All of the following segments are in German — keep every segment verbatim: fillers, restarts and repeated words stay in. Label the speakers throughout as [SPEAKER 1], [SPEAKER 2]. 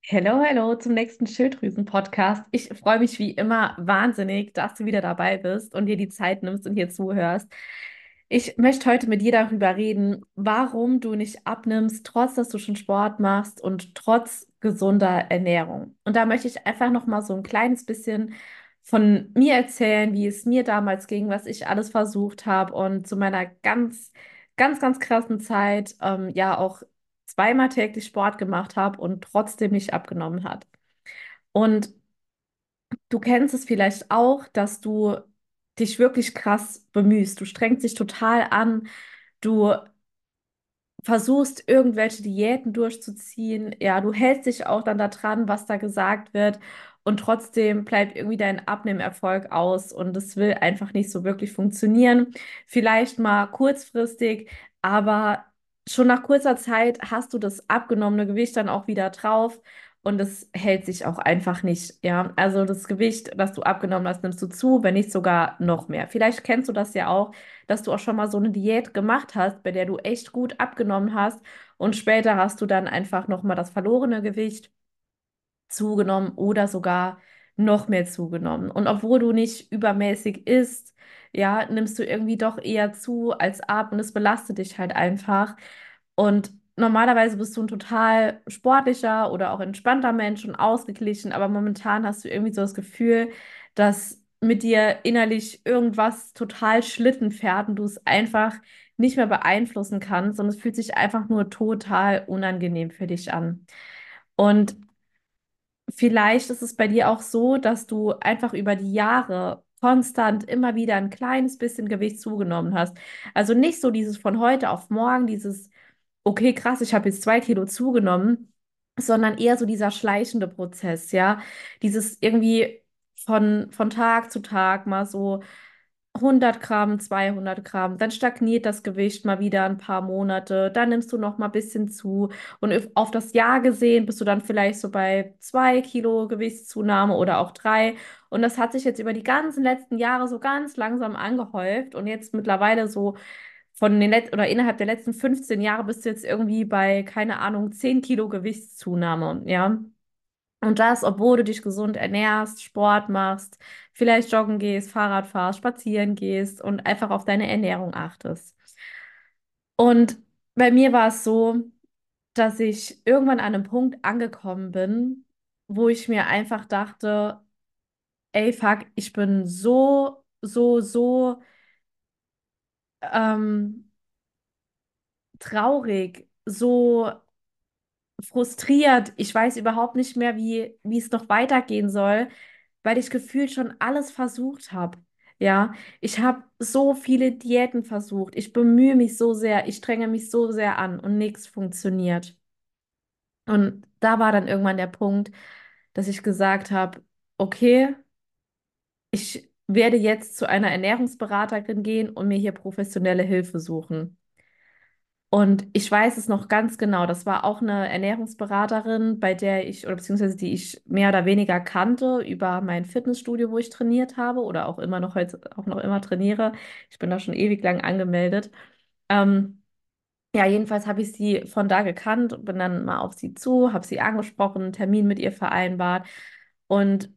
[SPEAKER 1] Hello, hello zum nächsten Schilddrüsen-Podcast. Ich freue mich wie immer wahnsinnig, dass du wieder dabei bist und dir die Zeit nimmst und hier zuhörst. Ich möchte heute mit dir darüber reden, warum du nicht abnimmst, trotz dass du schon Sport machst und trotz gesunder Ernährung. Und da möchte ich einfach noch mal so ein kleines bisschen von mir erzählen, wie es mir damals ging, was ich alles versucht habe und zu meiner ganz, ganz, ganz krassen Zeit, ähm, ja auch zweimal täglich Sport gemacht habe und trotzdem nicht abgenommen hat. Und du kennst es vielleicht auch, dass du dich wirklich krass bemühst. Du strengst dich total an. Du versuchst, irgendwelche Diäten durchzuziehen. Ja, du hältst dich auch dann da dran, was da gesagt wird. Und trotzdem bleibt irgendwie dein Abnehmerfolg aus und es will einfach nicht so wirklich funktionieren. Vielleicht mal kurzfristig, aber schon nach kurzer Zeit hast du das abgenommene Gewicht dann auch wieder drauf und es hält sich auch einfach nicht. Ja, also das Gewicht, das du abgenommen hast, nimmst du zu, wenn nicht sogar noch mehr. Vielleicht kennst du das ja auch, dass du auch schon mal so eine Diät gemacht hast, bei der du echt gut abgenommen hast und später hast du dann einfach noch mal das verlorene Gewicht zugenommen oder sogar noch mehr zugenommen. Und obwohl du nicht übermäßig isst, ja, nimmst du irgendwie doch eher zu als ab und es belastet dich halt einfach. Und normalerweise bist du ein total sportlicher oder auch entspannter Mensch und ausgeglichen, aber momentan hast du irgendwie so das Gefühl, dass mit dir innerlich irgendwas total Schlitten fährt und du es einfach nicht mehr beeinflussen kannst und es fühlt sich einfach nur total unangenehm für dich an. Und vielleicht ist es bei dir auch so, dass du einfach über die Jahre konstant immer wieder ein kleines bisschen Gewicht zugenommen hast. Also nicht so dieses von heute auf morgen, dieses, okay, krass, ich habe jetzt zwei Kilo zugenommen, sondern eher so dieser schleichende Prozess, ja. Dieses irgendwie von, von Tag zu Tag mal so hundert Gramm, zweihundert Gramm, dann stagniert das Gewicht mal wieder ein paar Monate, dann nimmst du noch mal ein bisschen zu und if- auf das Jahr gesehen bist du dann vielleicht so bei zwei Kilo Gewichtszunahme oder auch drei und das hat sich jetzt über die ganzen letzten Jahre so ganz langsam angehäuft und jetzt mittlerweile so von den letzten oder innerhalb der letzten fünfzehn Jahre bist du jetzt irgendwie bei, keine Ahnung, zehn Kilo Gewichtszunahme, ja. Und das, obwohl du dich gesund ernährst, Sport machst, vielleicht joggen gehst, Fahrrad fahrst, spazieren gehst und einfach auf deine Ernährung achtest. Und bei mir war es so, dass ich irgendwann an einem Punkt angekommen bin, wo ich mir einfach dachte, ey, fuck, ich bin so, so, so ähm, traurig, so frustriert. Ich weiß überhaupt nicht mehr, wie, wie es noch weitergehen soll, weil ich gefühlt schon alles versucht habe. Ja, ich habe so viele Diäten versucht. Ich bemühe mich so sehr, ich strenge mich so sehr an und nichts funktioniert. Und da war dann irgendwann der Punkt, dass ich gesagt habe, okay, ich werde jetzt zu einer Ernährungsberaterin gehen und mir hier professionelle Hilfe suchen. Und ich weiß es noch ganz genau. Das war auch eine Ernährungsberaterin, bei der ich, oder beziehungsweise die ich mehr oder weniger kannte über mein Fitnessstudio, wo ich trainiert habe oder auch immer noch heute, auch noch immer trainiere. Ich bin da schon ewig lang angemeldet. Ähm, ja, jedenfalls habe ich sie von da gekannt und bin dann mal auf sie zu, habe sie angesprochen, einen Termin mit ihr vereinbart. Und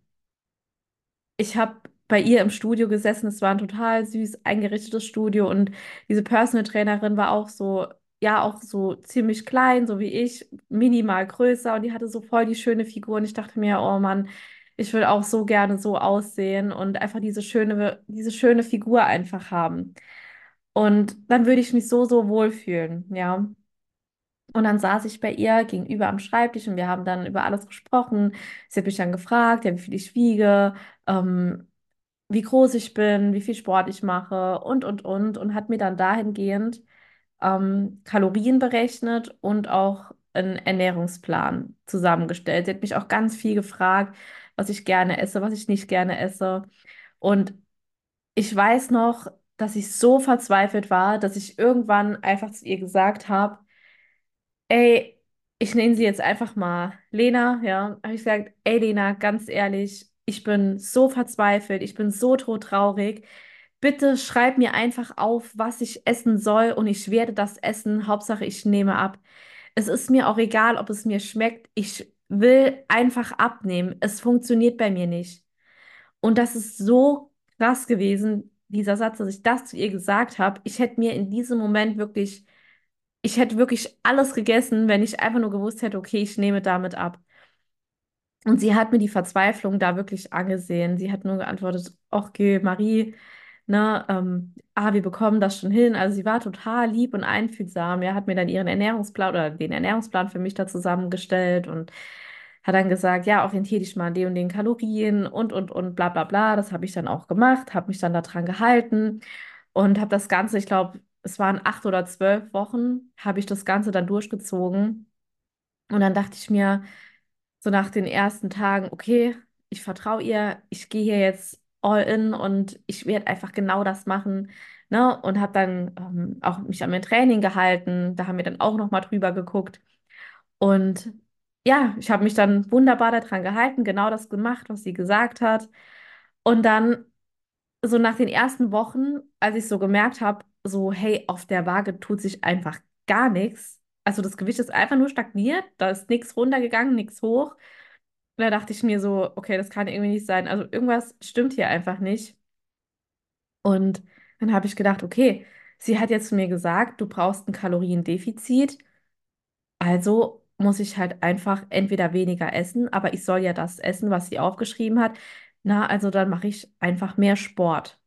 [SPEAKER 1] ich habe bei ihr im Studio gesessen. Es war ein total süß eingerichtetes Studio und diese Personal Trainerin war auch so, ja, auch so ziemlich klein, so wie ich, minimal größer und die hatte so voll die schöne Figur und ich dachte mir, oh Mann, ich will auch so gerne so aussehen und einfach diese schöne, diese schöne Figur einfach haben. Und dann würde ich mich so, so wohlfühlen, ja. Und dann saß ich bei ihr gegenüber am Schreibtisch und wir haben dann über alles gesprochen. Sie hat mich dann gefragt, ja, wie viel ich wiege, ähm, wie groß ich bin, wie viel Sport ich mache und, und, und. Und hat mir dann dahingehend ähm, Kalorien berechnet und auch einen Ernährungsplan zusammengestellt. Sie hat mich auch ganz viel gefragt, was ich gerne esse, was ich nicht gerne esse. Und ich weiß noch, dass ich so verzweifelt war, dass ich irgendwann einfach zu ihr gesagt habe, ey, ich nenne sie jetzt einfach mal Lena, ja. Habe ich gesagt, ey Lena, ganz ehrlich, ich bin so verzweifelt, ich bin so todtraurig. Bitte schreib mir einfach auf, was ich essen soll und ich werde das essen. Hauptsache, ich nehme ab. Es ist mir auch egal, ob es mir schmeckt. Ich will einfach abnehmen. Es funktioniert bei mir nicht. Und das ist so krass gewesen, dieser Satz, dass ich das zu ihr gesagt habe. Ich hätte mir in diesem Moment wirklich, ich hätte wirklich alles gegessen, wenn ich einfach nur gewusst hätte, okay, ich nehme damit ab. Und sie hat mir die Verzweiflung da wirklich angesehen. Sie hat nur geantwortet, okay, Marie, ne, ähm, ah, wir bekommen das schon hin. Also sie war total lieb und einfühlsam. Er hat mir dann ihren Ernährungsplan oder den Ernährungsplan für mich da zusammengestellt und hat dann gesagt, ja, orientiere dich mal an den und den Kalorien und, und, und, bla, bla, bla. Das habe ich dann auch gemacht, habe mich dann daran gehalten und habe das Ganze, ich glaube, es waren acht oder zwölf Wochen, habe ich das Ganze dann durchgezogen. Und dann dachte ich mir, so nach den ersten Tagen, okay, ich vertraue ihr, ich gehe hier jetzt all in und ich werde einfach genau das machen, ne? Und habe dann ähm, auch mich an mein Training gehalten, da haben wir dann auch noch mal drüber geguckt und ja, ich habe mich dann wunderbar daran gehalten, genau das gemacht, was sie gesagt hat. Und dann so nach den ersten Wochen, als ich so gemerkt habe, so hey, auf der Waage tut sich einfach gar nichts. Also das Gewicht ist einfach nur stagniert, da ist nichts runtergegangen, nichts hoch. Und da dachte ich mir so, okay, das kann irgendwie nicht sein. Also irgendwas stimmt hier einfach nicht. Und dann habe ich gedacht, okay, sie hat jetzt zu mir gesagt, du brauchst ein Kaloriendefizit. Also muss ich halt einfach entweder weniger essen, aber ich soll ja das essen, was sie aufgeschrieben hat. Na, also dann mache ich einfach mehr Sport.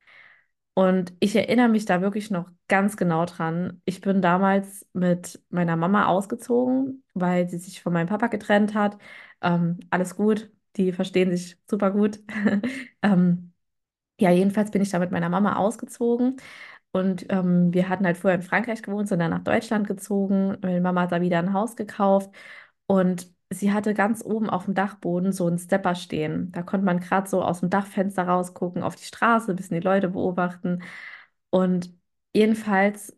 [SPEAKER 1] Und ich erinnere mich da wirklich noch ganz genau dran. Ich bin damals mit meiner Mama ausgezogen, weil sie sich von meinem Papa getrennt hat. Ähm, alles gut, die verstehen sich super gut. Ähm, ja, jedenfalls bin ich da mit meiner Mama ausgezogen und ähm, wir hatten halt vorher in Frankreich gewohnt, sind dann nach Deutschland gezogen. Meine Mama hat da wieder ein Haus gekauft und sie hatte ganz oben auf dem Dachboden so einen Stepper stehen. Da konnte man gerade so aus dem Dachfenster rausgucken, auf die Straße, ein bisschen die Leute beobachten. Und jedenfalls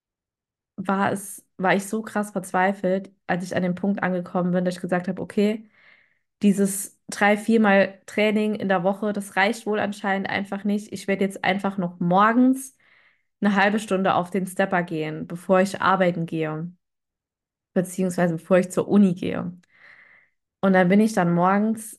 [SPEAKER 1] war es, war ich so krass verzweifelt, als ich an dem Punkt angekommen bin, dass ich gesagt habe, okay, dieses drei, viermal Training in der Woche, das reicht wohl anscheinend einfach nicht. Ich werde jetzt einfach noch morgens eine halbe Stunde auf den Stepper gehen, bevor ich arbeiten gehe, beziehungsweise bevor ich zur Uni gehe. Und dann bin ich dann morgens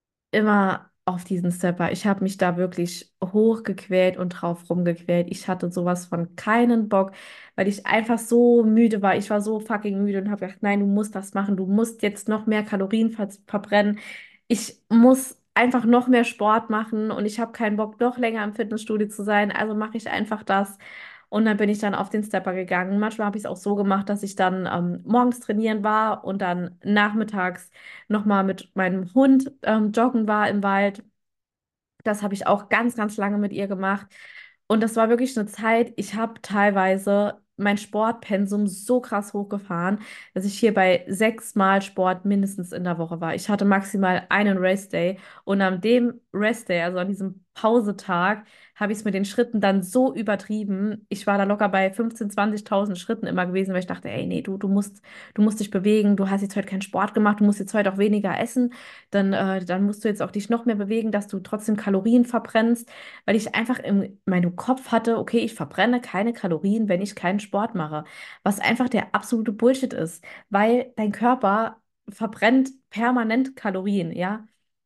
[SPEAKER 1] immer auf diesen Stepper. Ich habe mich da wirklich hochgequält und drauf rumgequält. Ich hatte sowas von keinen Bock, weil ich einfach so müde war. Ich war so fucking müde und habe gedacht, nein, du musst das machen. Du musst jetzt noch mehr Kalorien ver verbrennen. Ich muss einfach noch mehr Sport machen und ich habe keinen Bock, noch länger im Fitnessstudio zu sein. Also mache ich einfach das. Und dann bin ich dann auf den Stepper gegangen. Manchmal habe ich es auch so gemacht, dass ich dann ähm, morgens trainieren war und dann nachmittags nochmal mit meinem Hund ähm, joggen war im Wald. Das habe ich auch ganz, ganz lange mit ihr gemacht. Und das war wirklich eine Zeit, ich habe teilweise mein Sportpensum so krass hochgefahren, dass ich hier bei sechsmal Sport mindestens in der Woche war. Ich hatte maximal einen Rest-Day und an dem Rest-Day, also an diesem Pausetag, habe ich es mit den Schritten dann so übertrieben. Ich war da locker bei fünfzehntausend, zwanzigtausend Schritten immer gewesen, weil ich dachte, ey, nee, du, du musst, du musst dich bewegen, du hast jetzt heute keinen Sport gemacht, du musst jetzt heute auch weniger essen, dann, äh, dann musst du jetzt auch dich noch mehr bewegen, dass du trotzdem Kalorien verbrennst, weil ich einfach in meinem Kopf hatte, okay, ich verbrenne keine Kalorien, wenn ich keinen Sport mache, was einfach der absolute Bullshit ist, weil dein Körper verbrennt permanent Kalorien, ja,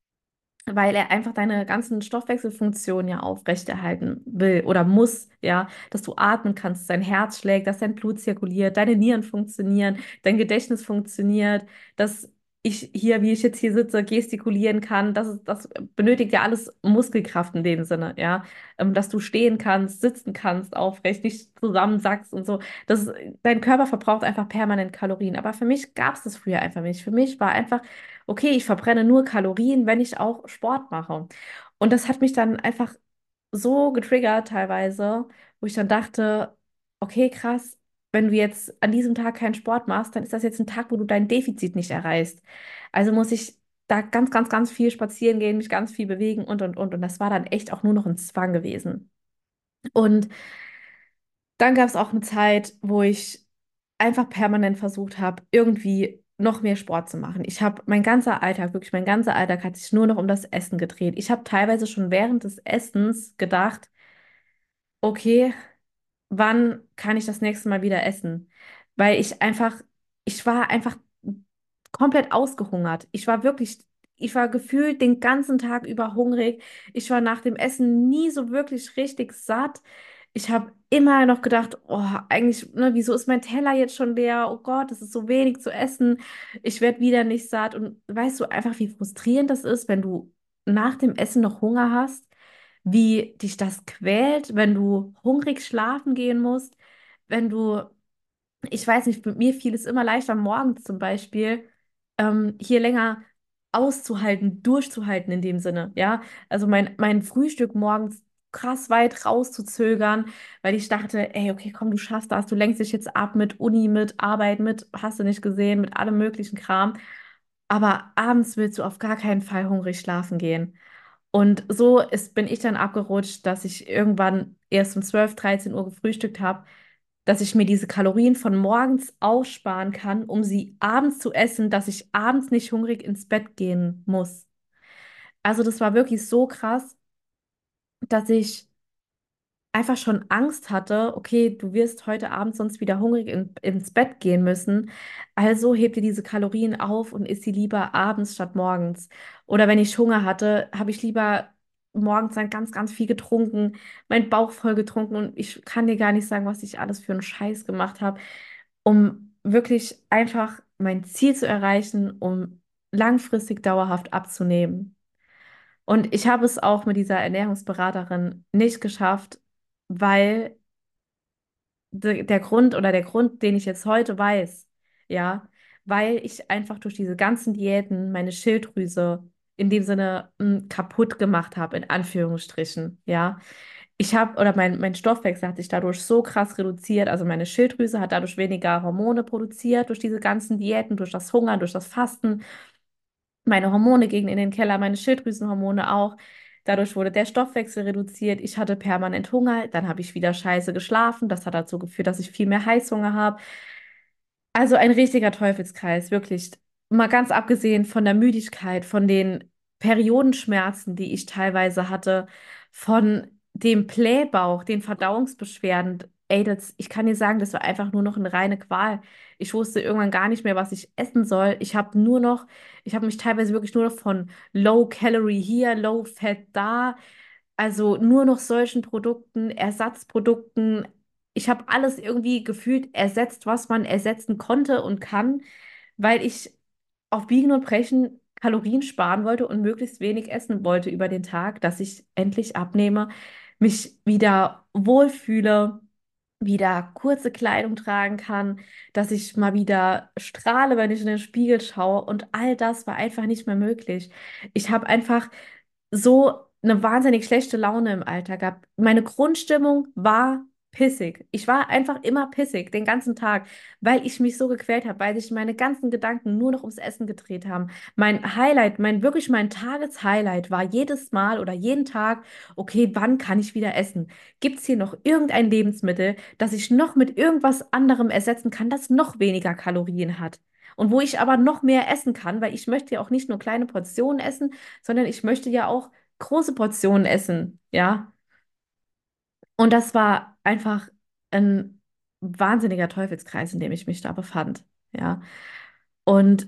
[SPEAKER 1] weil er einfach deine ganzen Stoffwechselfunktionen ja aufrechterhalten will oder muss, ja, dass du atmen kannst, dein Herz schlägt, dass dein Blut zirkuliert, deine Nieren funktionieren, dein Gedächtnis funktioniert, dass ich hier, wie ich jetzt hier sitze, gestikulieren kann, das ist, das benötigt ja alles Muskelkraft in dem Sinne, ja, ähm, dass du stehen kannst, sitzen kannst, aufrecht, nicht zusammensackst und so. Das, dein Körper verbraucht einfach permanent Kalorien. Aber für mich gab es das früher einfach nicht. Für mich war einfach okay, ich verbrenne nur Kalorien, wenn ich auch Sport mache. Und das hat mich dann einfach so getriggert teilweise, wo ich dann dachte, okay, krass, wenn du jetzt an diesem Tag keinen Sport machst, dann ist das jetzt ein Tag, wo du dein Defizit nicht erreichst. Also muss ich da ganz, ganz, ganz viel spazieren gehen, mich ganz viel bewegen und, und, und. Und das war dann echt auch nur noch ein Zwang gewesen. Und dann gab es auch eine Zeit, wo ich einfach permanent versucht habe, irgendwie noch mehr Sport zu machen. Ich habe mein ganzer Alltag, wirklich mein ganzer Alltag hat sich nur noch um das Essen gedreht. Ich habe teilweise schon während des Essens gedacht, okay, wann kann ich das nächste Mal wieder essen? Weil ich einfach, ich war einfach komplett ausgehungert. Ich war wirklich, ich war gefühlt den ganzen Tag über hungrig. Ich war nach dem Essen nie so wirklich richtig satt. Ich habe immer noch gedacht, oh, eigentlich, ne, wieso ist mein Teller jetzt schon leer? Oh Gott, es ist so wenig zu essen. Ich werde wieder nicht satt. Und weißt du einfach, wie frustrierend das ist, wenn du nach dem Essen noch Hunger hast, wie dich das quält, wenn du hungrig schlafen gehen musst, wenn du ich weiß nicht, mit mir fiel es immer leichter, morgens zum Beispiel ähm, hier länger auszuhalten, durchzuhalten in dem Sinne, ja. Also mein, mein Frühstück morgens krass weit rauszuzögern, weil ich dachte, ey, okay, komm, du schaffst das, du lenkst dich jetzt ab mit Uni, mit Arbeit, mit, hast du nicht gesehen, mit allem möglichen Kram. Aber abends willst du auf gar keinen Fall hungrig schlafen gehen. Und so ist, bin ich dann abgerutscht, dass ich irgendwann erst um zwölf, dreizehn Uhr gefrühstückt habe, dass ich mir diese Kalorien von morgens aussparen kann, um sie abends zu essen, dass ich abends nicht hungrig ins Bett gehen muss. Also das war wirklich so krass, dass ich einfach schon Angst hatte, okay, du wirst heute Abend sonst wieder hungrig in, ins Bett gehen müssen. Also heb dir diese Kalorien auf und isst sie lieber abends statt morgens. Oder wenn ich Hunger hatte, habe ich lieber morgens dann ganz, ganz viel getrunken, meinen Bauch voll getrunken und ich kann dir gar nicht sagen, was ich alles für einen Scheiß gemacht habe, um wirklich einfach mein Ziel zu erreichen, um langfristig dauerhaft abzunehmen. Und ich habe es auch mit dieser Ernährungsberaterin nicht geschafft, weil de, der Grund oder der Grund, den ich jetzt heute weiß, ja, weil ich einfach durch diese ganzen Diäten meine Schilddrüse in dem Sinne mh, kaputt gemacht habe, in Anführungsstrichen, ja. Ich habe, oder mein, mein Stoffwechsel hat sich dadurch so krass reduziert, also meine Schilddrüse hat dadurch weniger Hormone produziert, durch diese ganzen Diäten, durch das Hungern, durch das Fasten. Meine Hormone gingen in den Keller, meine Schilddrüsenhormone auch. Dadurch wurde der Stoffwechsel reduziert. Ich hatte permanent Hunger. Dann habe ich wieder scheiße geschlafen. Das hat dazu geführt, dass ich viel mehr Heißhunger habe. Also ein richtiger Teufelskreis, wirklich. Mal ganz abgesehen von der Müdigkeit, von den Periodenschmerzen, die ich teilweise hatte, von dem Blähbauch, den Verdauungsbeschwerden. Ey, das, ich kann dir sagen, das war einfach nur noch eine reine Qual. Ich wusste irgendwann gar nicht mehr, was ich essen soll. Ich habe nur noch, ich habe mich teilweise wirklich nur noch von Low Calorie hier, Low Fat da, also nur noch solchen Produkten, Ersatzprodukten. Ich habe alles irgendwie gefühlt ersetzt, was man ersetzen konnte und kann, weil ich auf Biegen und Brechen Kalorien sparen wollte und möglichst wenig essen wollte über den Tag, dass ich endlich abnehme, mich wieder wohlfühle, wieder kurze Kleidung tragen kann, dass ich mal wieder strahle, wenn ich in den Spiegel schaue. Und all das war einfach nicht mehr möglich. Ich habe einfach so eine wahnsinnig schlechte Laune im Alltag gehabt. Meine Grundstimmung war pissig. Ich war einfach immer pissig den ganzen Tag, weil ich mich so gequält habe, weil sich meine ganzen Gedanken nur noch ums Essen gedreht haben. Mein Highlight, mein wirklich mein Tageshighlight war jedes Mal oder jeden Tag, okay, wann kann ich wieder essen? Gibt es hier noch irgendein Lebensmittel, das ich noch mit irgendwas anderem ersetzen kann, das noch weniger Kalorien hat? Und wo ich aber noch mehr essen kann, weil ich möchte ja auch nicht nur kleine Portionen essen, sondern ich möchte ja auch große Portionen essen, ja. Und das war einfach ein wahnsinniger Teufelskreis, in dem ich mich da befand, ja. Und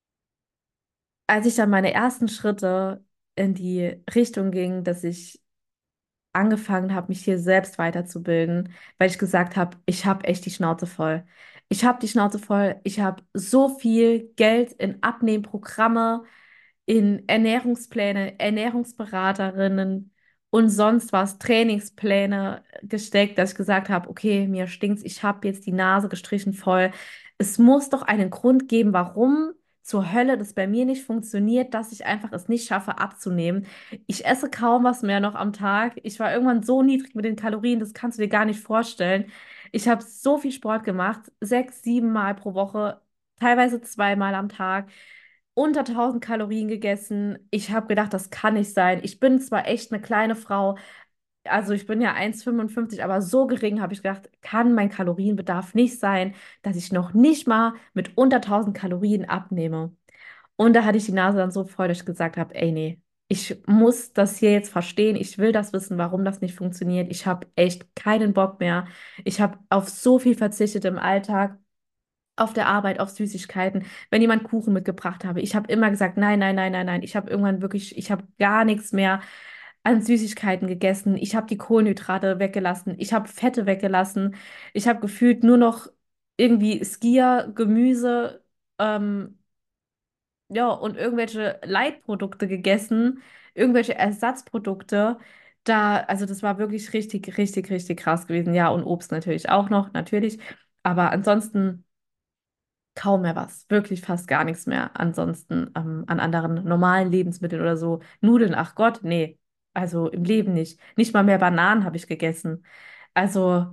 [SPEAKER 1] als ich dann meine ersten Schritte in die Richtung ging, dass ich angefangen habe, mich hier selbst weiterzubilden, weil ich gesagt habe, ich habe echt die Schnauze voll. Ich habe die Schnauze voll. Ich habe so viel Geld in Abnehmprogramme, in Ernährungspläne, Ernährungsberaterinnen und sonst was, Trainingspläne gesteckt, dass ich gesagt habe, okay, mir stinkt's, ich habe jetzt die Nase gestrichen voll. Es muss doch einen Grund geben, warum zur Hölle das bei mir nicht funktioniert, dass ich einfach es nicht schaffe abzunehmen. Ich esse kaum was mehr noch am Tag. Ich war irgendwann so niedrig mit den Kalorien, das kannst du dir gar nicht vorstellen. Ich habe so viel Sport gemacht, sechs, sieben Mal pro Woche, teilweise zweimal am Tag, unter tausend Kalorien gegessen. Ich habe gedacht, das kann nicht sein. Ich bin zwar echt eine kleine Frau, also ich bin ja eins Komma fünfundfünfzig, aber so gering habe ich gedacht, kann mein Kalorienbedarf nicht sein, dass ich noch nicht mal mit unter tausend Kalorien abnehme. Und da hatte ich die Nase dann so voll, dass ich gesagt habe, ey, nee, ich muss das hier jetzt verstehen. Ich will das wissen, warum das nicht funktioniert. Ich habe echt keinen Bock mehr. Ich habe auf so viel verzichtet im Alltag, auf der Arbeit auf Süßigkeiten, wenn jemand Kuchen mitgebracht habe. Ich habe immer gesagt, nein, nein, nein, nein, nein. Ich habe irgendwann wirklich, ich habe gar nichts mehr an Süßigkeiten gegessen. Ich habe die Kohlenhydrate weggelassen. Ich habe Fette weggelassen. Ich habe gefühlt nur noch irgendwie Skier, Gemüse, ähm, ja, und irgendwelche Leitprodukte gegessen, irgendwelche Ersatzprodukte. Da, also das war wirklich richtig, richtig, richtig krass gewesen. Ja, und Obst natürlich auch noch, natürlich. Aber ansonsten kaum mehr was. Wirklich fast gar nichts mehr. Ansonsten ähm, an anderen normalen Lebensmitteln oder so. Nudeln, ach Gott, nee. Also im Leben nicht. Nicht mal mehr Bananen habe ich gegessen. Also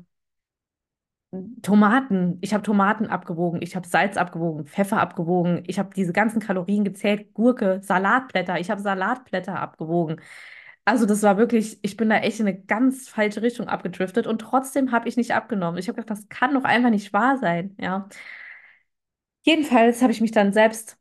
[SPEAKER 1] Tomaten, ich habe Tomaten abgewogen, ich habe Salz abgewogen, Pfeffer abgewogen, ich habe diese ganzen Kalorien gezählt, Gurke, Salatblätter, ich habe Salatblätter abgewogen. Also das war wirklich, ich bin da echt in eine ganz falsche Richtung abgedriftet und trotzdem habe ich nicht abgenommen. Ich habe gedacht, das kann doch einfach nicht wahr sein, ja. Jedenfalls habe ich mich dann selbst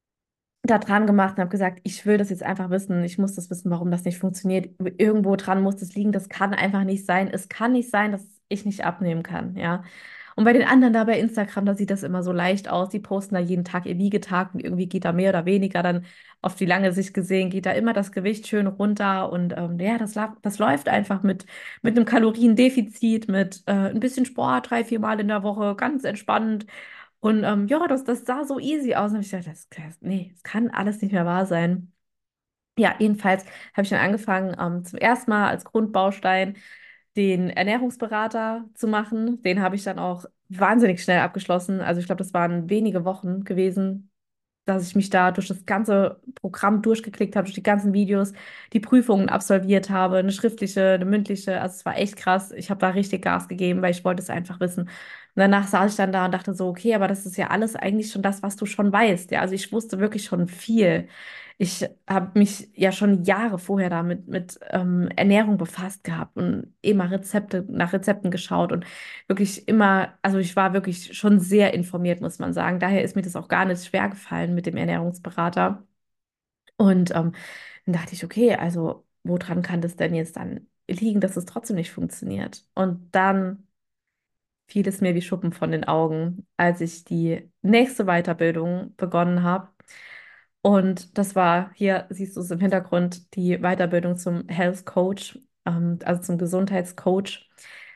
[SPEAKER 1] da dran gemacht und habe gesagt, ich will das jetzt einfach wissen. Ich muss das wissen, warum das nicht funktioniert. Irgendwo dran muss das liegen. Das kann einfach nicht sein. Es kann nicht sein, dass ich nicht abnehmen kann, ja. Und bei den anderen da bei Instagram, da sieht das immer so leicht aus. Die posten da jeden Tag ihr Wiegetag und irgendwie geht da mehr oder weniger dann auf die lange Sicht gesehen, geht da immer das Gewicht schön runter. Und ähm, ja, das, la- das läuft einfach mit, mit einem Kaloriendefizit, mit äh, ein bisschen Sport, drei, vier Mal in der Woche, ganz entspannt. Und ähm, ja, das, das sah so easy aus. Und ich dachte, das, das, nee, das kann alles nicht mehr wahr sein. Ja, jedenfalls habe ich dann angefangen, ähm, zum ersten Mal als Grundbaustein den Ernährungsberater zu machen. Den habe ich dann auch wahnsinnig schnell abgeschlossen. Also ich glaube, das waren wenige Wochen gewesen, dass ich mich da durch das ganze Programm durchgeklickt habe, durch die ganzen Videos, die Prüfungen absolviert habe, eine schriftliche, eine mündliche. Also es war echt krass. Ich habe da richtig Gas gegeben, weil ich wollte es einfach wissen. Und danach saß ich dann da und dachte so, okay, aber das ist ja alles eigentlich schon das, was du schon weißt. Ja, also ich wusste wirklich schon viel. Ich habe mich ja schon Jahre vorher damit mit ähm, Ernährung befasst gehabt und immer Rezepte nach Rezepten geschaut und wirklich immer, also ich war wirklich schon sehr informiert, muss man sagen. Daher ist mir das auch gar nicht schwer gefallen mit dem Ernährungsberater. Und ähm, dann dachte ich, okay, also woran kann das denn jetzt dann liegen, dass es trotzdem nicht funktioniert? Und dann fiel es mir wie Schuppen von den Augen, als ich die nächste Weiterbildung begonnen habe. Und das war, hier siehst du es im Hintergrund, die Weiterbildung zum Health Coach, ähm, also zum Gesundheitscoach.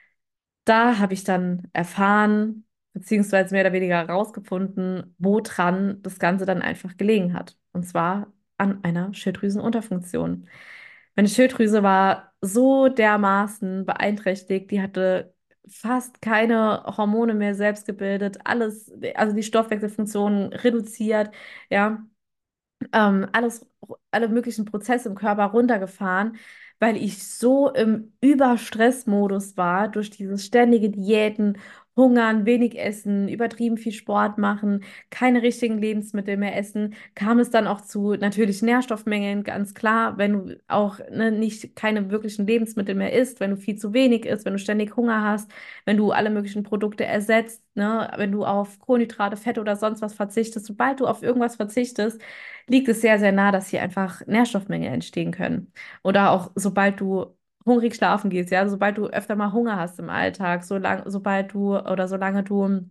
[SPEAKER 1] Da habe ich dann erfahren, beziehungsweise mehr oder weniger herausgefunden, woran das Ganze dann einfach gelegen hat. Und zwar an einer Schilddrüsenunterfunktion. Meine Schilddrüse war so dermaßen beeinträchtigt, die hatte fast keine Hormone mehr selbst gebildet, alles, also die Stoffwechselfunktion reduziert, ja ähm, alles, alle möglichen Prozesse im Körper runtergefahren, weil ich so im Überstressmodus war durch dieses ständige Diäten, Hungern, wenig essen, übertrieben viel Sport machen, keine richtigen Lebensmittel mehr essen, kam es dann auch zu natürlich Nährstoffmängeln, ganz klar, wenn du auch ne, nicht keine wirklichen Lebensmittel mehr isst, wenn du viel zu wenig isst, wenn du ständig Hunger hast, wenn du alle möglichen Produkte ersetzt, ne, wenn du auf Kohlenhydrate, Fette oder sonst was verzichtest, sobald du auf irgendwas verzichtest, liegt es sehr, sehr nah, dass hier einfach Nährstoffmängel entstehen können. Oder auch sobald du hungrig schlafen gehst, ja, sobald du öfter mal Hunger hast im Alltag, so lang, sobald du oder solange du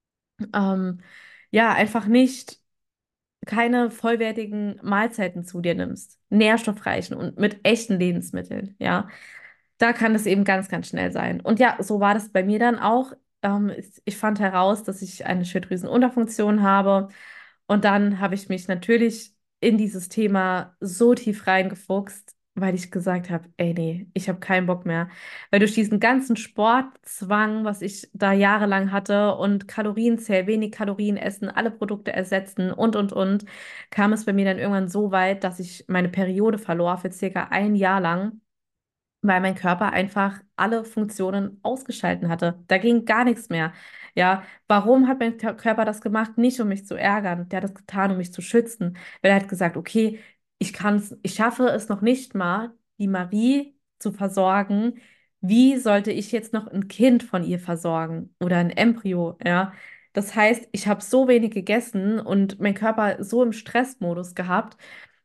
[SPEAKER 1] ähm, ja einfach nicht keine vollwertigen Mahlzeiten zu dir nimmst, nährstoffreichen und mit echten Lebensmitteln, ja, da kann es eben ganz, ganz schnell sein. Und ja, so war das bei mir dann auch. Ähm, ich, ich fand heraus, dass ich eine Schilddrüsenunterfunktion habe. Und dann habe ich mich natürlich in dieses Thema so tief reingefuchst, weil ich gesagt habe, ey, nee, ich habe keinen Bock mehr. Weil durch diesen ganzen Sportzwang, was ich da jahrelang hatte und Kalorienzähl, wenig Kalorien essen, alle Produkte ersetzen und, und, und, kam es bei mir dann irgendwann so weit, dass ich meine Periode verlor für circa ein Jahr lang, weil mein Körper einfach alle Funktionen ausgeschalten hatte. Da ging gar nichts mehr. Ja, warum hat mein Kör- Körper das gemacht? Nicht, um mich zu ärgern. Der hat das getan, um mich zu schützen. Weil er hat gesagt, okay, ich kann's, ich schaffe es noch nicht mal, die Marie zu versorgen. Wie sollte ich jetzt noch ein Kind von ihr versorgen oder ein Embryo? Ja, das heißt, ich habe so wenig gegessen und mein Körper so im Stressmodus gehabt,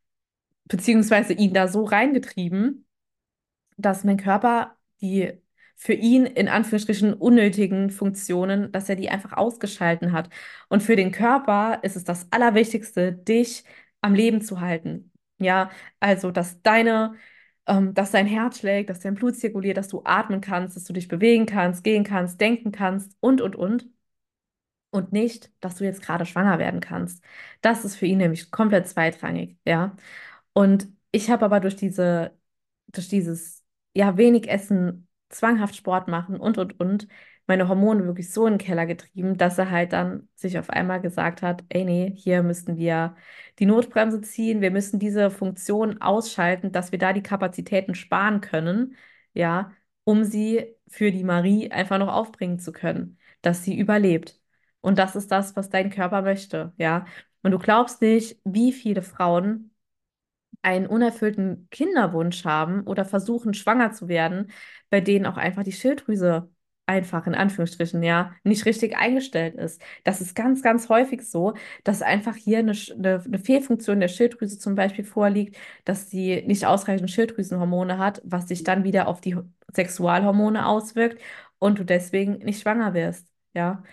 [SPEAKER 1] beziehungsweise ihn da so reingetrieben, dass mein Körper die für ihn in Anführungsstrichen unnötigen Funktionen, dass er die einfach ausgeschalten hat. Und für den Körper ist es das Allerwichtigste, dich am Leben zu halten. Ja, also, dass deine, ähm, dass dein Herz schlägt, dass dein Blut zirkuliert, dass du atmen kannst, dass du dich bewegen kannst, gehen kannst, denken kannst und, und, und. Und nicht, dass du jetzt gerade schwanger werden kannst. Das ist für ihn nämlich komplett zweitrangig, ja. Und ich habe aber durch diese, durch dieses, ja, wenig Essen, zwanghaft Sport machen und, und, und, meine Hormone wirklich so in den Keller getrieben, dass er halt dann sich auf einmal gesagt hat, ey, nee, hier müssten wir die Notbremse ziehen, wir müssen diese Funktion ausschalten, dass wir da die Kapazitäten sparen können, ja, um sie für die Marie einfach noch aufbringen zu können, dass sie überlebt. Und das ist das, was dein Körper möchte, ja. Und du glaubst nicht, wie viele Frauen einen unerfüllten Kinderwunsch haben oder versuchen, schwanger zu werden, bei denen auch einfach die Schilddrüse einfach in Anführungsstrichen, ja, nicht richtig eingestellt ist. Das ist ganz, ganz häufig so, dass einfach hier eine, Sch- eine, eine Fehlfunktion der Schilddrüse zum Beispiel vorliegt, dass sie nicht ausreichend Schilddrüsenhormone hat, was sich dann wieder auf die Sexualhormone auswirkt und du deswegen nicht schwanger wirst, ja.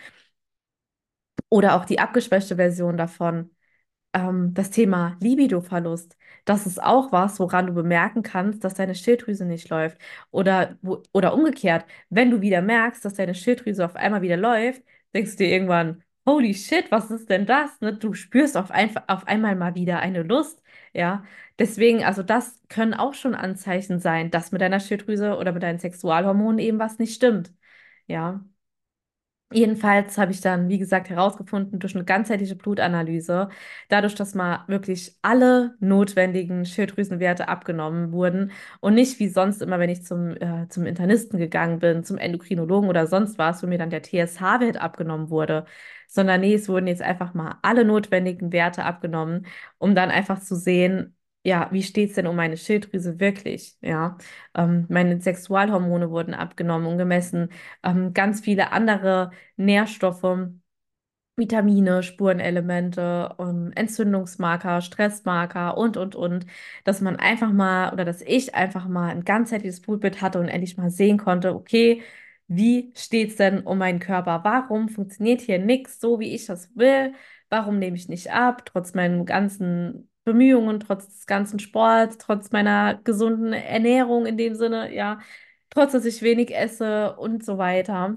[SPEAKER 1] Oder auch die abgeschwächte Version davon, ähm, das Thema Libidoverlust, das ist auch was, woran du bemerken kannst, dass deine Schilddrüse nicht läuft. Oder, wo, oder umgekehrt, wenn du wieder merkst, dass deine Schilddrüse auf einmal wieder läuft, denkst du dir irgendwann, holy shit, was ist denn das? Ne? Du spürst auf, ein, auf einmal mal wieder eine Lust. Ja, deswegen, also das können auch schon Anzeichen sein, dass mit deiner Schilddrüse oder mit deinen Sexualhormonen eben was nicht stimmt. Ja. Jedenfalls habe ich dann, wie gesagt, herausgefunden durch eine ganzheitliche Blutanalyse, dadurch, dass mal wirklich alle notwendigen Schilddrüsenwerte abgenommen wurden und nicht wie sonst immer, wenn ich zum, äh, zum Internisten gegangen bin, zum Endokrinologen oder sonst was, wo mir dann der T S H-Wert abgenommen wurde, sondern nee, es wurden jetzt einfach mal alle notwendigen Werte abgenommen, um dann einfach zu sehen, ja, wie steht es denn um meine Schilddrüse wirklich? Ja, ähm, meine Sexualhormone wurden abgenommen und gemessen, ähm, ganz viele andere Nährstoffe, Vitamine, Spurenelemente, ähm, Entzündungsmarker, Stressmarker und, und, und, dass man einfach mal oder dass ich einfach mal ein ganzheitliches Blutbild hatte und endlich mal sehen konnte, okay, wie steht's denn um meinen Körper? Warum funktioniert hier nichts so, wie ich das will? Warum nehme ich nicht ab, trotz meinen ganzen Bemühungen, trotz des ganzen Sports, trotz meiner gesunden Ernährung in dem Sinne, ja, trotz dass ich wenig esse und so weiter.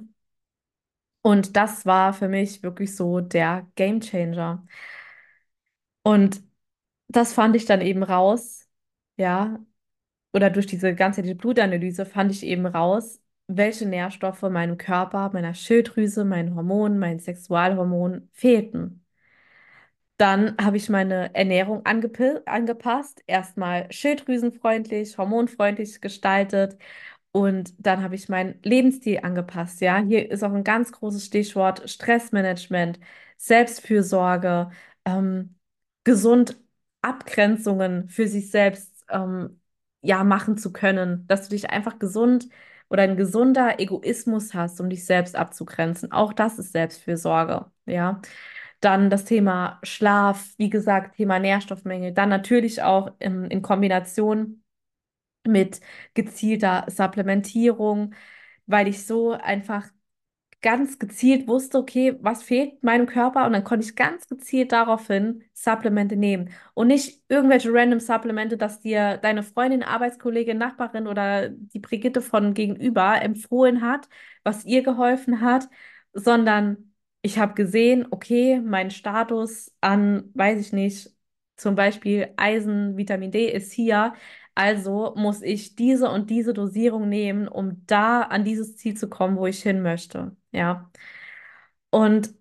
[SPEAKER 1] Und das war für mich wirklich so der Gamechanger. Und das fand ich dann eben raus, ja, oder durch diese ganze Blutanalyse fand ich eben raus, welche Nährstoffe meinem Körper, meiner Schilddrüse, meinen Hormonen, meinen Sexualhormonen fehlten. Dann habe ich meine Ernährung angepi- angepasst, erstmal schilddrüsenfreundlich, hormonfreundlich gestaltet und dann habe ich meinen Lebensstil angepasst. Ja, hier ist auch ein ganz großes Stichwort Stressmanagement, Selbstfürsorge, ähm, gesund Abgrenzungen für sich selbst ähm, ja machen zu können, dass du dich einfach gesund oder ein gesunder Egoismus hast, um dich selbst abzugrenzen. Auch das ist Selbstfürsorge. Ja. Dann das Thema Schlaf, wie gesagt, Thema Nährstoffmenge. Dann natürlich auch in, in Kombination mit gezielter Supplementierung, weil ich so einfach ganz gezielt wusste, okay, was fehlt meinem Körper und dann konnte ich ganz gezielt daraufhin Supplemente nehmen und nicht irgendwelche random Supplemente, dass dir deine Freundin, Arbeitskollegin, Nachbarin oder die Brigitte von gegenüber empfohlen hat, was ihr geholfen hat, sondern ich habe gesehen, okay, mein Status an, weiß ich nicht, zum Beispiel Eisen, Vitamin D ist hier. Also muss ich diese und diese Dosierung nehmen, um da an dieses Ziel zu kommen, wo ich hin möchte. Ja. Und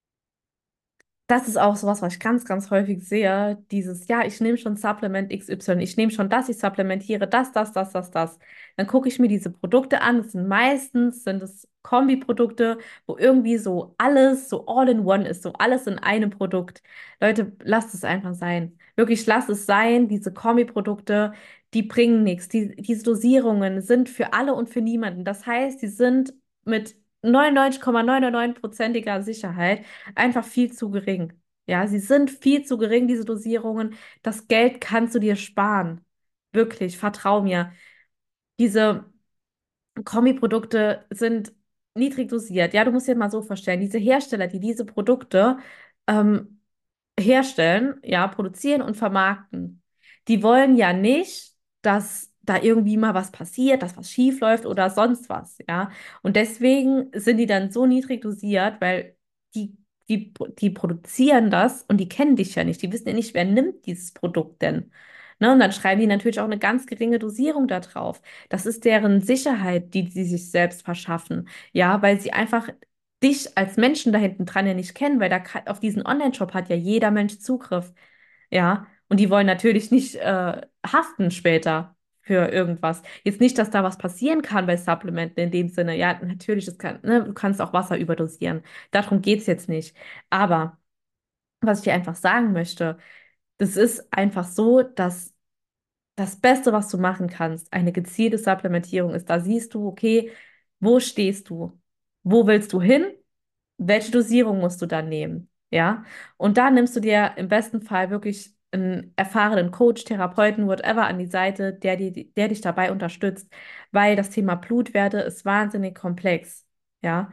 [SPEAKER 1] das ist auch sowas, was ich ganz, ganz häufig sehe. Dieses, ja, ich nehme schon Supplement X Y, ich nehme schon das, ich supplementiere das, das, das, das, das. Dann gucke ich mir diese Produkte an. Das sind meistens, sind es Kombiprodukte, wo irgendwie so alles so all in one ist, so alles in einem Produkt. Leute, lasst es einfach sein. Wirklich, lasst es sein. Diese Kombiprodukte, die bringen nichts. Die, diese Dosierungen sind für alle und für niemanden. Das heißt, die sind mit neunundneunzig Komma neunundneunzig-prozentiger Sicherheit einfach viel zu gering. Ja, sie sind viel zu gering, diese Dosierungen. Das Geld kannst du dir sparen. Wirklich, vertrau mir. Diese Kombiprodukte sind niedrig dosiert. Ja, du musst dir mal so vorstellen, diese Hersteller, die diese Produkte ähm, herstellen, ja, produzieren und vermarkten, die wollen ja nicht, dass da irgendwie mal was passiert, dass was schief läuft oder sonst was, ja. Und deswegen sind die dann so niedrig dosiert, weil die, die, die produzieren das und die kennen dich ja nicht. Die wissen ja nicht, wer nimmt dieses Produkt denn. Ne? Und dann schreiben die natürlich auch eine ganz geringe Dosierung da drauf. Das ist deren Sicherheit, die sie sich selbst verschaffen. Ja, weil sie einfach dich als Menschen da hinten dran ja nicht kennen, weil da ka- auf diesen Online-Shop hat ja jeder Mensch Zugriff. Ja, und die wollen natürlich nicht äh, haften später für irgendwas. Jetzt nicht, dass da was passieren kann bei Supplementen in dem Sinne. Ja, natürlich, es kann, ne, du kannst auch Wasser überdosieren. Darum geht es jetzt nicht. Aber was ich dir einfach sagen möchte, das ist einfach so, dass das Beste, was du machen kannst, eine gezielte Supplementierung ist. Da siehst du, okay, wo stehst du? Wo willst du hin? Welche Dosierung musst du dann nehmen? Ja, und da nimmst du dir im besten Fall wirklich einen erfahrenen Coach, Therapeuten, whatever an die Seite, der, die, der dich dabei unterstützt, weil das Thema Blutwerte ist wahnsinnig komplex. Ja,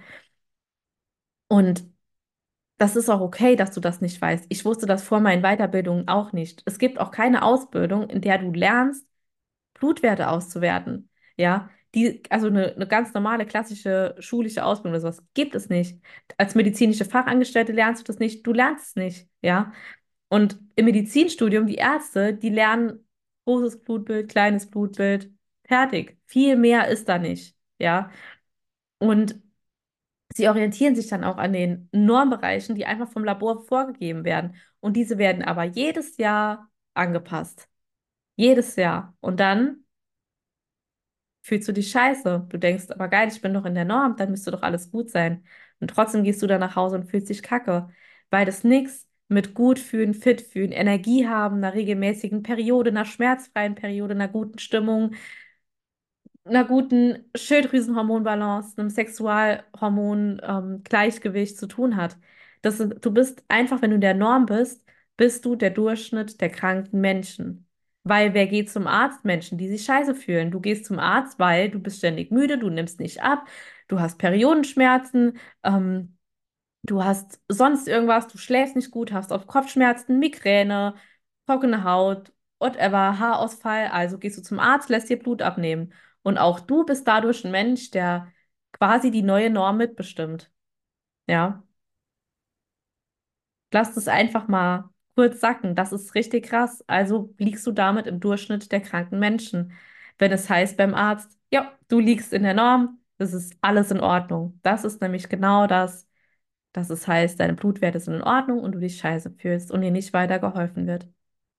[SPEAKER 1] und das ist auch okay, dass du das nicht weißt. Ich wusste das vor meinen Weiterbildungen auch nicht. Es gibt auch keine Ausbildung, in der du lernst, Blutwerte auszuwerten. Ja, die, also eine, eine ganz normale, klassische schulische Ausbildung oder sowas gibt es nicht. Als medizinische Fachangestellte lernst du das nicht, du lernst es nicht. Ja, und im Medizinstudium, die Ärzte, die lernen großes Blutbild, kleines Blutbild, fertig. Viel mehr ist da nicht. Ja, und sie orientieren sich dann auch an den Normbereichen, die einfach vom Labor vorgegeben werden. Und diese werden aber jedes Jahr angepasst. Jedes Jahr. Und dann fühlst du dich scheiße. Du denkst, aber geil, ich bin doch in der Norm, dann müsste doch alles gut sein. Und trotzdem gehst du dann nach Hause und fühlst dich kacke, weil das nix mit gut fühlen, fit fühlen, Energie haben, einer regelmäßigen Periode, einer schmerzfreien Periode, einer guten Stimmung, einer guten Schilddrüsenhormonbalance, einem Sexualhormon, ähm, Gleichgewicht zu tun hat. Das, ist- du bist einfach, wenn du in der Norm bist, bist du der Durchschnitt der kranken Menschen. Weil wer geht zum Arzt? Menschen, die sich scheiße fühlen. Du gehst zum Arzt, weil du bist ständig müde, du nimmst nicht ab, du hast Periodenschmerzen, ähm, du hast sonst irgendwas, du schläfst nicht gut, hast oft Kopfschmerzen, Migräne, trockene Haut, whatever, Haarausfall. Also gehst du zum Arzt, lässt dir Blut abnehmen. Und auch du bist dadurch ein Mensch, der quasi die neue Norm mitbestimmt. Ja, lass das einfach mal kurz sacken. Das ist richtig krass. Also liegst du damit im Durchschnitt der kranken Menschen. Wenn es heißt beim Arzt, ja, du liegst in der Norm, das ist alles in Ordnung. Das ist nämlich genau das, dass es heißt, deine Blutwerte sind in Ordnung und du dich scheiße fühlst und dir nicht weiter geholfen wird.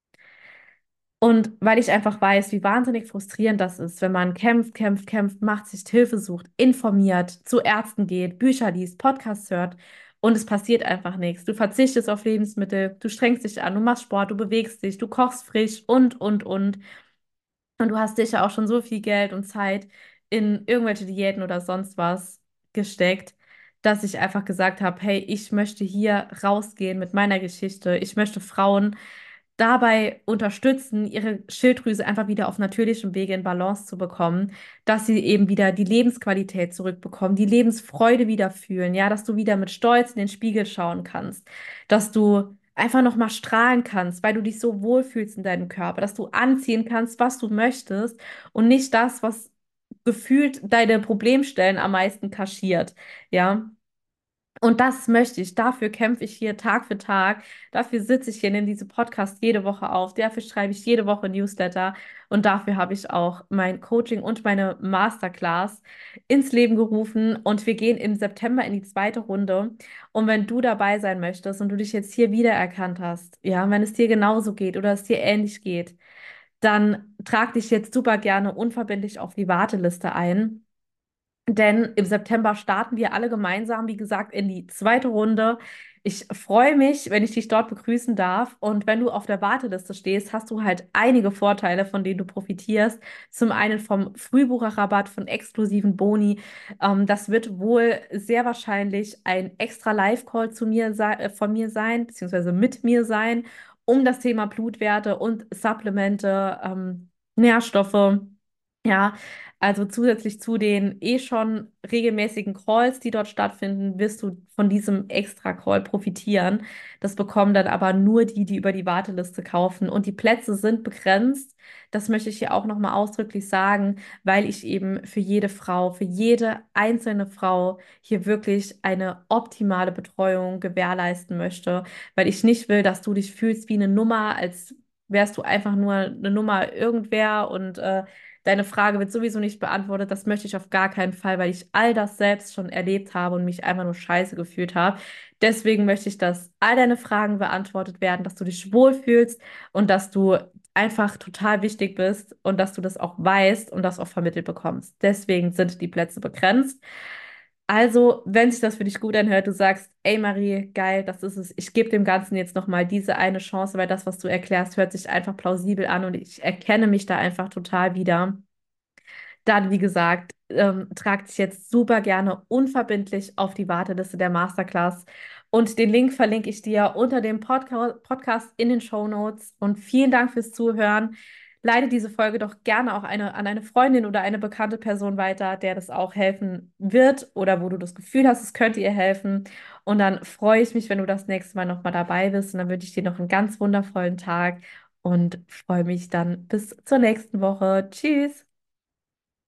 [SPEAKER 1] Und weil ich einfach weiß, wie wahnsinnig frustrierend das ist, wenn man kämpft, kämpft, kämpft, macht sich Hilfe sucht, informiert, zu Ärzten geht, Bücher liest, Podcasts hört und es passiert einfach nichts. Du verzichtest auf Lebensmittel, du strengst dich an, du machst Sport, du bewegst dich, du kochst frisch und, und, und. Und du hast sicher auch schon so viel Geld und Zeit in irgendwelche Diäten oder sonst was gesteckt, dass ich einfach gesagt habe, hey, ich möchte hier rausgehen mit meiner Geschichte. Ich möchte Frauen dabei unterstützen, ihre Schilddrüse einfach wieder auf natürlichem Wege in Balance zu bekommen, dass sie eben wieder die Lebensqualität zurückbekommen, die Lebensfreude wieder fühlen, ja, dass du wieder mit Stolz in den Spiegel schauen kannst, dass du einfach noch mal strahlen kannst, weil du dich so wohlfühlst in deinem Körper, dass du anziehen kannst, was du möchtest und nicht das, was gefühlt deine Problemstellen am meisten kaschiert, ja. Und das möchte ich. Dafür kämpfe ich hier Tag für Tag. Dafür sitze ich hier, nehme diese Podcast jede Woche auf. Dafür schreibe ich jede Woche Newsletter. Und dafür habe ich auch mein Coaching und meine Masterclass ins Leben gerufen. Und wir gehen im September in die zweite Runde. Und wenn du dabei sein möchtest und du dich jetzt hier wiedererkannt hast, ja, wenn es dir genauso geht oder es dir ähnlich geht, dann trag dich jetzt super gerne unverbindlich auf die Warteliste ein. Denn im September starten wir alle gemeinsam, wie gesagt, in die zweite Runde. Ich freue mich, wenn ich dich dort begrüßen darf. Und wenn du auf der Warteliste stehst, hast du halt einige Vorteile, von denen du profitierst. Zum einen vom Frühbucherrabatt, von exklusiven Boni. Ähm, das wird wohl sehr wahrscheinlich ein extra Live-Call zu mir sei, äh, von mir sein, beziehungsweise mit mir sein, um das Thema Blutwerte und Supplemente, ähm, Nährstoffe Ja, also zusätzlich zu den eh schon regelmäßigen Calls, die dort stattfinden, wirst du von diesem extra Call profitieren. Das bekommen dann aber nur die, die über die Warteliste kaufen. Und die Plätze sind begrenzt. Das möchte ich hier auch nochmal ausdrücklich sagen, weil ich eben für jede Frau, für jede einzelne Frau hier wirklich eine optimale Betreuung gewährleisten möchte, weil ich nicht will, dass du dich fühlst wie eine Nummer, als wärst du einfach nur eine Nummer irgendwer und äh, deine Frage wird sowieso nicht beantwortet. Das möchte ich auf gar keinen Fall, weil ich all das selbst schon erlebt habe und mich einfach nur scheiße gefühlt habe. Deswegen möchte ich, dass all deine Fragen beantwortet werden, dass du dich wohlfühlst und dass du einfach total wichtig bist und dass du das auch weißt und das auch vermittelt bekommst. Deswegen sind die Plätze begrenzt. Also, wenn sich das für dich gut anhört, du sagst, ey Marie, geil, das ist es. Ich gebe dem Ganzen jetzt nochmal diese eine Chance, weil das, was du erklärst, hört sich einfach plausibel an und ich erkenne mich da einfach total wieder. Dann, wie gesagt, ähm, trag dich jetzt super gerne unverbindlich auf die Warteliste der Masterclass. Und den Link verlinke ich dir unter dem Podca Podcast in den Show Notes. Und vielen Dank fürs Zuhören. Leite diese Folge doch gerne auch eine, an eine Freundin oder eine bekannte Person weiter, der das auch helfen wird oder wo du das Gefühl hast, es könnte ihr helfen. Und dann freue ich mich, wenn du das nächste Mal nochmal dabei bist. Und dann wünsche ich dir noch einen ganz wundervollen Tag und freue mich dann bis zur nächsten Woche. Tschüss.